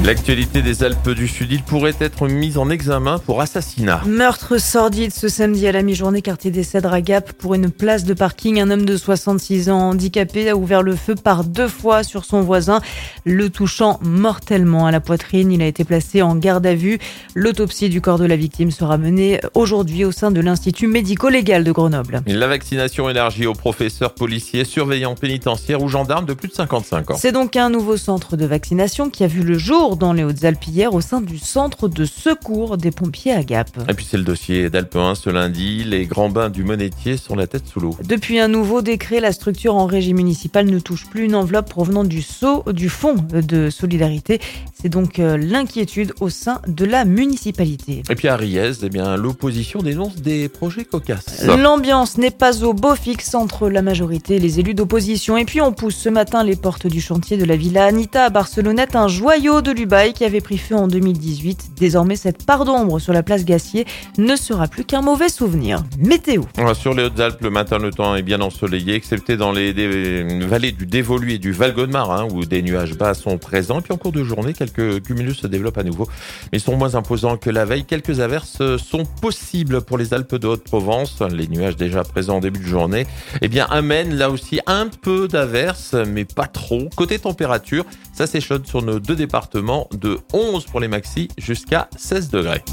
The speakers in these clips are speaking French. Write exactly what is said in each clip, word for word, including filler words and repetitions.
L'actualité des Alpes du Sud, il pourrait être mis en examen pour assassinat. Meurtre sordide ce samedi à la mi-journée, quartier des Cèdres à Gap. Pour une place de parking, un homme de soixante-six ans handicapé a ouvert le feu par deux fois sur son voisin, le touchant mortellement à la poitrine. Il a été placé en garde à vue. L'autopsie du corps de la victime sera menée aujourd'hui au sein de l'Institut médico-légal de Grenoble. La vaccination élargie aux professeurs, policiers, surveillants pénitentiaires ou gendarmes de plus de cinquante-cinq ans. C'est donc un nouveau centre de vaccination qui a vu le jour dans les Hautes-Alpes hier au sein du centre de secours des pompiers à Gap. Et puis c'est le dossier d'Alpe un ce lundi. Les grands bains du Monetier sont la tête sous l'eau. Depuis un nouveau décret, la structure en régie municipale ne touche plus une enveloppe provenant du S O, du Fonds de solidarité. C'est donc l'inquiétude au sein de la municipalité. Et puis à Riez, eh bien, l'opposition dénonce des projets cocasses. L'ambiance n'est pas au beau fixe entre la majorité et les élus d'opposition. Et puis on pousse ce matin les portes du chantier de la Villa Anita à Barcelonnette, un joyau de l'Ubaï qui avait pris feu en deux mille dix-huit. Désormais, cette part d'ombre sur la place Gassier ne sera plus qu'un mauvais souvenir. Météo. Sur les Hautes-Alpes, le matin, le temps est bien ensoleillé, excepté dans les dé- vallées du Dévoluy et du Val-Gaudemar, hein, où des nuages bas sont présents. Et puis en cours de journée, quelques cumulus se développent à nouveau, mais sont moins imposants que la veille. Quelques averses sont possibles pour les Alpes de Haute-Provence. Les nuages déjà présents en début de journée, eh bien, amènent là aussi un peu d'averses, mais pas trop. Côté température, ça s'échelonne sur nos deux départements, de onze pour les maxis jusqu'à seize degrés.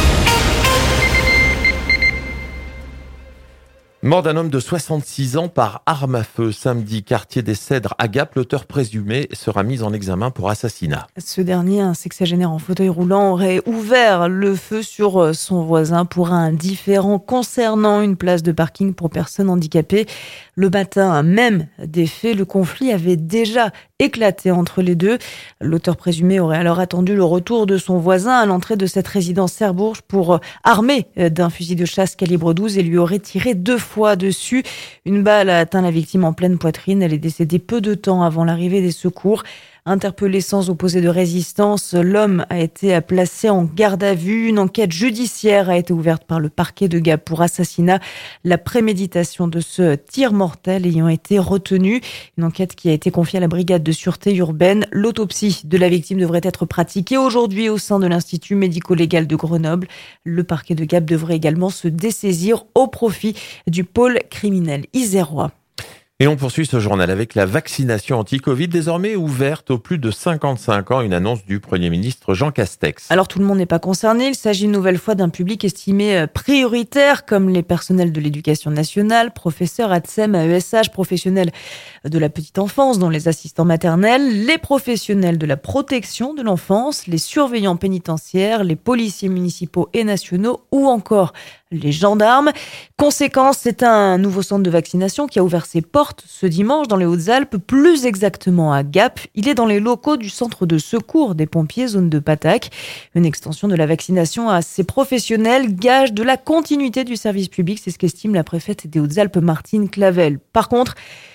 Mort d'un homme de soixante-six ans par arme à feu samedi, quartier des Cèdres à Gap. L'auteur présumé sera mis en examen pour assassinat. Ce dernier, un sexagénaire en fauteuil roulant, aurait ouvert le feu sur son voisin pour un différend concernant une place de parking pour personnes handicapées. Le matin même des faits, le conflit avait déjà éclaté entre les deux. L'auteur présumé aurait alors attendu le retour de son voisin à l'entrée de cette résidence Cerbourg pour armer d'un fusil de chasse calibre douze et lui aurait tiré deux fois dessus. Une balle a atteint la victime en pleine poitrine. Elle est décédée peu de temps avant l'arrivée des secours. Interpellé sans opposer de résistance, l'homme a été placé en garde à vue. Une enquête judiciaire a été ouverte par le parquet de Gap pour assassinat. La préméditation de ce tir mortel ayant été retenue. Une enquête qui a été confiée à la brigade de sûreté urbaine. L'autopsie de la victime devrait être pratiquée aujourd'hui au sein de l'Institut médico-légal de Grenoble. Le parquet de Gap devrait également se dessaisir au profit du pôle criminel isérois. Et on poursuit ce journal avec la vaccination anti-Covid désormais ouverte aux plus de cinquante-cinq ans, une annonce du Premier ministre Jean Castex. Alors tout le monde n'est pas concerné, il s'agit une nouvelle fois d'un public estimé prioritaire comme les personnels de l'éducation nationale, professeurs, A T S E M, A E S H, professionnels de la petite enfance dont les assistants maternels, les professionnels de la protection de l'enfance, les surveillants pénitentiaires, les policiers municipaux et nationaux ou encore les gendarmes. Conséquence, c'est un nouveau centre de vaccination qui a ouvert ses portes ce dimanche dans les Hautes-Alpes, plus exactement à Gap. Il est dans les locaux du centre de secours des pompiers, zone de Patac. Une extension de la vaccination à ces professionnels, gage de la continuité du service public, c'est ce qu'estime la préfète des Hautes-Alpes, Martine Clavel. Par contre,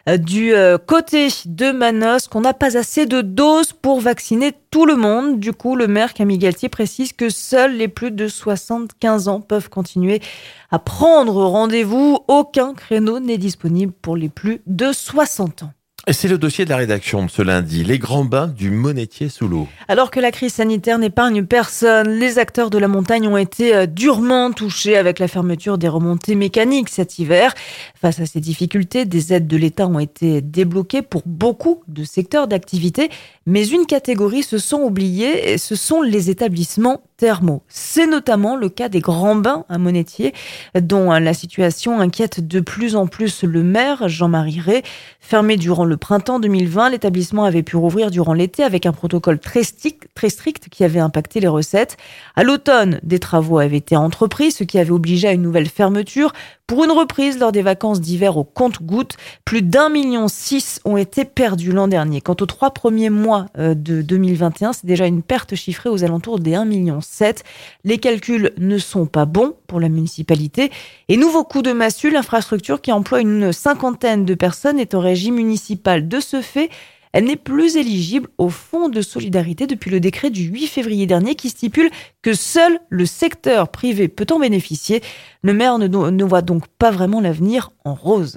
du côté de Manosque, qu'on n'a pas assez de doses pour vacciner tout le monde. Du coup, le maire Camille Galtier précise que seuls les plus de soixante-quinze ans peuvent continuer à prendre rendez-vous. Aucun créneau n'est disponible pour les plus de soixante ans. Et c'est le dossier de la rédaction de ce lundi, les grands bains du Monetier sous l'eau. Alors que la crise sanitaire n'épargne personne, les acteurs de la montagne ont été durement touchés avec la fermeture des remontées mécaniques cet hiver. Face à ces difficultés, des aides de l'État ont été débloquées pour beaucoup de secteurs d'activité, mais une catégorie se sont oubliées, et ce sont les établissements thermaux. C'est notamment le cas des grands bains à Monetier, dont la situation inquiète de plus en plus le maire Jean-Marie Rey. Fermé durant le printemps deux mille vingt, l'établissement avait pu rouvrir durant l'été avec un protocole très strict, très strict qui avait impacté les recettes. À l'automne, des travaux avaient été entrepris, ce qui avait obligé à une nouvelle fermeture. Pour une reprise lors des vacances d'hiver au compte-gouttes, plus d'un million six ont été perdus l'an dernier. Quant aux trois premiers mois de deux mille vingt et un, c'est déjà une perte chiffrée aux alentours des un million sept. Les calculs ne sont pas bons pour la municipalité. Et nouveau coup de massue, l'infrastructure qui emploie une cinquantaine de personnes est en régie municipale. De ce fait, elle n'est plus éligible au fonds de solidarité depuis le décret du huit février dernier qui stipule que seul le secteur privé peut en bénéficier. Le maire ne, ne voit donc pas vraiment l'avenir en rose.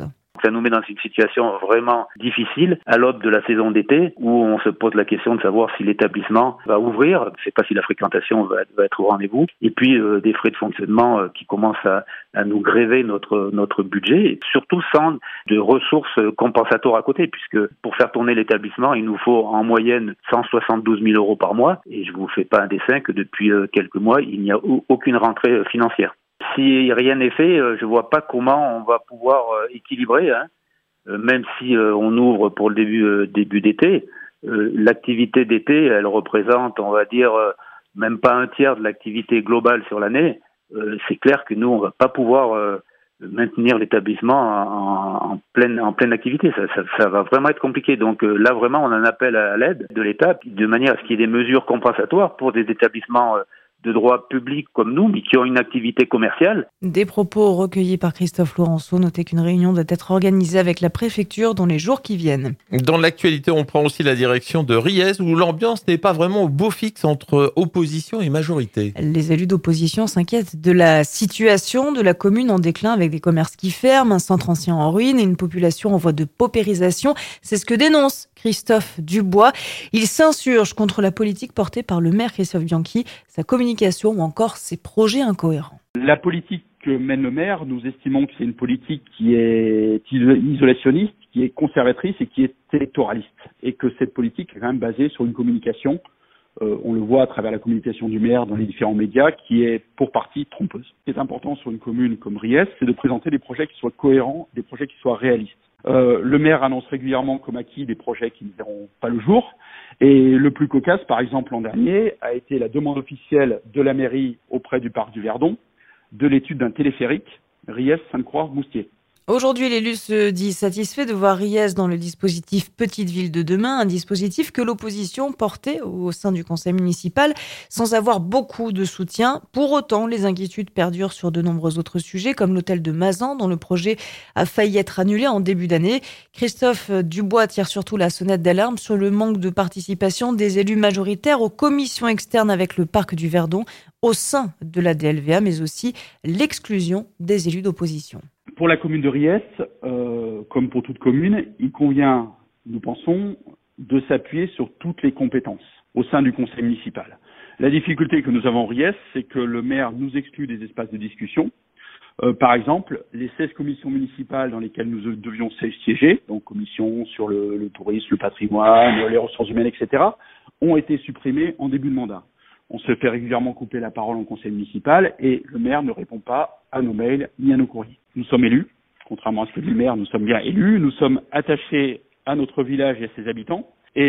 ça nous met dans une situation vraiment difficile à l'aube de la saison d'été où on se pose la question de savoir si l'établissement va ouvrir. Je ne sais pas si la fréquentation va, va être au rendez-vous. Et puis euh, des frais de fonctionnement euh, qui commencent à, à nous gréver notre notre budget, et surtout sans de ressources compensatoires à côté, puisque pour faire tourner l'établissement, il nous faut en moyenne cent soixante-douze mille euros par mois. Et je vous fais pas un dessin que depuis euh, quelques mois, il n'y a aucune rentrée euh, financière. Si rien n'est fait, euh, je vois pas comment on va pouvoir euh, équilibrer, hein, euh, même si euh, on ouvre pour le début euh, début d'été. Euh, l'activité d'été, elle représente, on va dire, euh, même pas un tiers de l'activité globale sur l'année. Euh, c'est clair que nous, on va pas pouvoir euh, maintenir l'établissement en, en pleine en pleine activité. Ça, ça, ça va vraiment être compliqué. Donc euh, là, vraiment, on en appelle à l'aide de l'État, de manière à ce qu'il y ait des mesures compensatoires pour des établissements euh, de droit public comme nous, mais qui ont une activité commerciale. Des propos recueillis par Christophe Laurenceau. Notez qu'une réunion doit être organisée avec la préfecture dans les jours qui viennent. Dans l'actualité, on prend aussi la direction de Riez, où l'ambiance n'est pas vraiment au beau fixe entre opposition et majorité. Les élus d'opposition s'inquiètent de la situation de la commune en déclin, avec des commerces qui ferment, un centre ancien en ruine et une population en voie de paupérisation. C'est ce que dénonce Christophe Dubois. Il s'insurge contre la politique portée par le maire Christophe Bianchi, sa communication ou encore ses projets incohérents. La politique que mène le maire, nous estimons que c'est une politique qui est isolationniste, qui est conservatrice et qui est électoraliste. Et que cette politique est quand même basée sur une communication, euh, on le voit à travers la communication du maire dans les différents médias, qui est pour partie trompeuse. Ce qui est important sur une commune comme Riez, c'est de présenter des projets qui soient cohérents, des projets qui soient réalistes. Euh, le maire annonce régulièrement comme acquis des projets qui ne verront pas le jour. Et le plus cocasse, par exemple, l'an dernier, a été la demande officielle de la mairie auprès du parc du Verdon de l'étude d'un téléphérique Riez-Sainte-Croix-Moustier. Aujourd'hui, l'élu se dit satisfait de voir Riez dans le dispositif Petite Ville de demain, un dispositif que l'opposition portait au sein du conseil municipal sans avoir beaucoup de soutien. Pour autant, les inquiétudes perdurent sur de nombreux autres sujets, comme l'hôtel de Mazan, dont le projet a failli être annulé en début d'année. Christophe Dubois tire surtout la sonnette d'alarme sur le manque de participation des élus majoritaires aux commissions externes avec le parc du Verdon au sein de la D L V A, mais aussi l'exclusion des élus d'opposition. Pour la commune de Riez, euh, comme pour toute commune, il convient, nous pensons, de s'appuyer sur toutes les compétences au sein du conseil municipal. La difficulté que nous avons en Riez, c'est que le maire nous exclut des espaces de discussion. Euh, par exemple, les seize commissions municipales dans lesquelles nous devions siéger, donc commissions sur le, le tourisme, le patrimoine, les ressources humaines, et cetera, ont été supprimées en début de mandat. On se fait régulièrement couper la parole en conseil municipal et le maire ne répond pas à nos mails ni à nos courriers. Nous sommes élus, contrairement à ce que dit le maire, nous sommes bien élus, nous sommes attachés à notre village et à ses habitants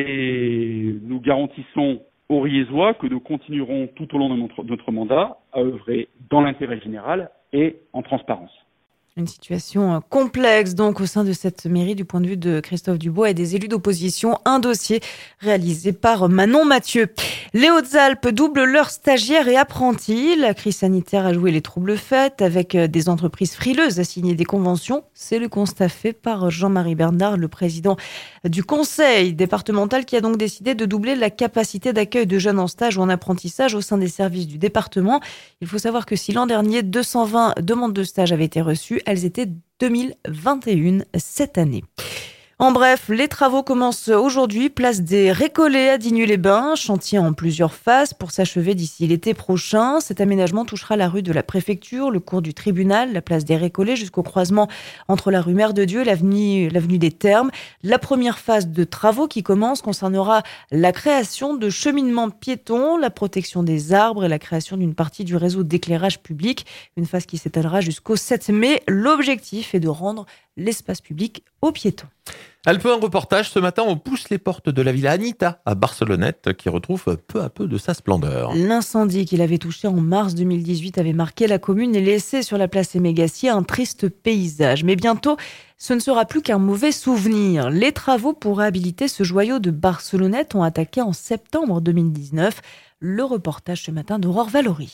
et nous garantissons aux Riézois que nous continuerons tout au long de notre, de notre mandat à œuvrer dans l'intérêt général et en transparence. Une situation complexe donc au sein de cette mairie du point de vue de Christophe Dubois et des élus d'opposition. Un dossier réalisé par Manon Mathieu. Les Hautes-Alpes doublent leurs stagiaires et apprentis. La crise sanitaire a joué les troubles faits avec des entreprises frileuses à signer des conventions. C'est le constat fait par Jean-Marie Bernard, le président du conseil départemental, qui a donc décidé de doubler la capacité d'accueil de jeunes en stage ou en apprentissage au sein des services du département. Il faut savoir que si l'an dernier deux cent vingt demandes de stage avaient été reçues, elles étaient deux mille vingt et un cette année. En bref, les travaux commencent aujourd'hui, place des Récollets à Digne-les-Bains, chantier en plusieurs phases pour s'achever d'ici l'été prochain. Cet aménagement touchera la rue de la Préfecture, le cours du Tribunal, la place des Récollets jusqu'au croisement entre la rue Mère de Dieu et l'avenue, l'avenue des Thermes. La première phase de travaux qui commence concernera la création de cheminements piétons, la protection des arbres et la création d'une partie du réseau d'éclairage public. Une phase qui s'étalera jusqu'au sept mai. L'objectif est de rendre l'espace public aux piétons. Alpes un reportage, ce matin, on pousse les portes de la Villa Anita à Barcelonnette, qui retrouve peu à peu de sa splendeur. L'incendie qu'il avait touché en mars deux mille dix-huit avait marqué la commune et laissé sur la place Émégassier un triste paysage. Mais bientôt, ce ne sera plus qu'un mauvais souvenir. Les travaux pour réhabiliter ce joyau de Barcelonnette ont attaqué en septembre deux mille dix-neuf. Le reportage ce matin d'Aurore Valory.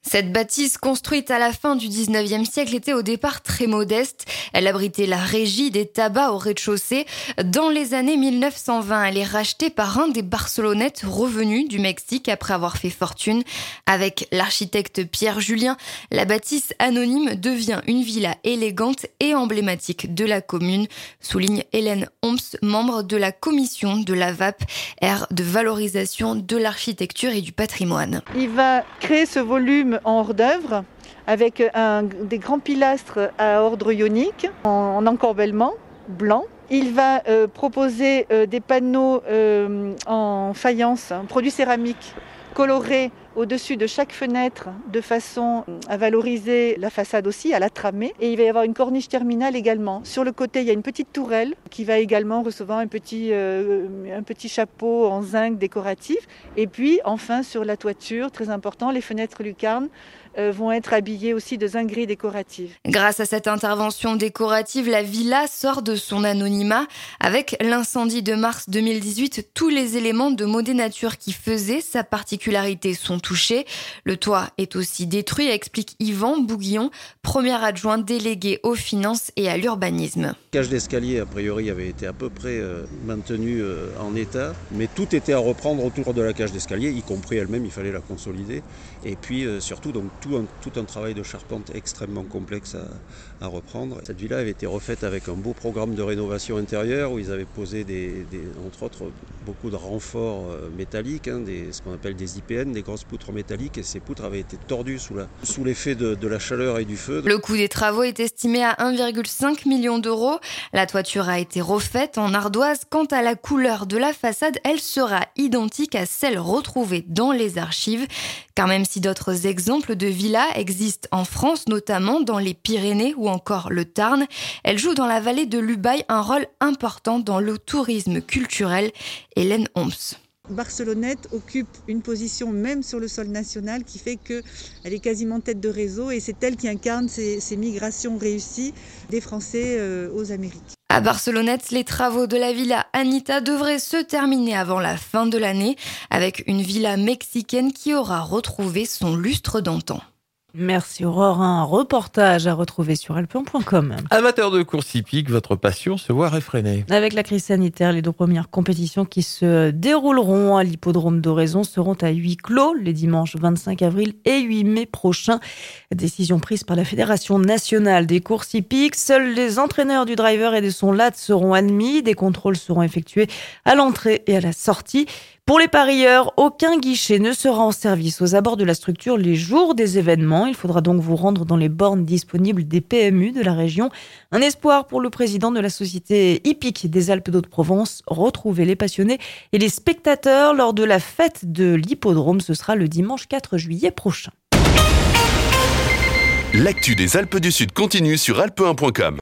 Cette bâtisse, construite à la fin du dix-neuvième siècle, était au départ très modeste. Elle abritait la régie des tabacs au rez-de-chaussée. Dans les années mille neuf cent vingt, elle est rachetée par un des Barcelonettes revenus du Mexique après avoir fait fortune. Avec l'architecte Pierre Julien, la bâtisse anonyme devient une villa élégante et emblématique de la commune, souligne Hélène Homs, membre de la commission de la V A P, aire de valorisation de l'architecture et du patrimoine. Il va créer ce volume en hors-d'œuvre avec un, des grands pilastres à ordre ionique en, en encorbellement blanc. Il va euh, proposer euh, des panneaux euh, en faïence, hein, produits céramiques colorés au-dessus de chaque fenêtre de façon à valoriser la façade aussi, à la tramer. Et il va y avoir une corniche terminale également. Sur le côté, il y a une petite tourelle qui va également recevoir un petit, euh, un petit chapeau en zinc décoratif. Et puis, enfin, sur la toiture, très important, les fenêtres lucarnes euh, vont être habillées aussi de zinc gris décoratif. Grâce à cette intervention décorative, la villa sort de son anonymat. Avec l'incendie de mars deux mille dix-huit, tous les éléments de Modé Nature qui faisaient sa particularité sont touchés. Le toit est aussi détruit, explique Yvan Bouguillon, premier adjoint délégué aux finances et à l'urbanisme. La cage d'escalier, a priori, avait été à peu près euh, maintenue euh, en état, mais tout était à reprendre autour de la cage d'escalier, y compris elle-même, il fallait la consolider. Et puis euh, surtout, donc, tout, un, tout un travail de charpente extrêmement complexe à, à reprendre. Cette villa avait été refaite avec un beau programme de rénovation intérieure où ils avaient posé, des, des, entre autres, beaucoup de renforts euh, métalliques, hein, des, ce qu'on appelle des I P N, des grosses poutres métalliques, et ces poutres avaient été tordues sous, la, sous l'effet de, de la chaleur et du feu. Le coût des travaux est estimé à un virgule cinq million d'euros. La toiture a été refaite en ardoise. Quant à la couleur de la façade, elle sera identique à celle retrouvée dans les archives. Car même si d'autres exemples de villas existent en France, notamment dans les Pyrénées ou encore le Tarn, elle joue dans la vallée de l'Ubaye un rôle important dans le tourisme culturel. Hélène Homs. Barcelonnette occupe une position même sur le sol national qui fait qu'elle est quasiment tête de réseau et c'est elle qui incarne ces, ces migrations réussies des Français euh, aux Amériques. À Barcelonnette, les travaux de la villa Anita devraient se terminer avant la fin de l'année avec une villa mexicaine qui aura retrouvé son lustre d'antan. Merci Aurore, un reportage à retrouver sur alpe un point com. Amateur de course hippique, votre passion se voit réfrénée. Avec la crise sanitaire, les deux premières compétitions qui se dérouleront à l'hippodrome d'Oraison seront à huis clos les dimanches vingt-cinq avril et huit mai prochains. Décision prise par la Fédération nationale des courses hippiques. Seuls les entraîneurs du driver et de son latte seront admis. Des contrôles seront effectués à l'entrée et à la sortie. Pour les parieurs, aucun guichet ne sera en service aux abords de la structure les jours des événements. Il faudra donc vous rendre dans les bornes disponibles des P M U de la région. Un espoir pour le président de la Société hippique des Alpes d'Haute-Provence. Retrouver les passionnés et les spectateurs lors de la fête de l'hippodrome. Ce sera le dimanche quatre juillet prochain. L'actu des Alpes du Sud continue sur alpe un point com.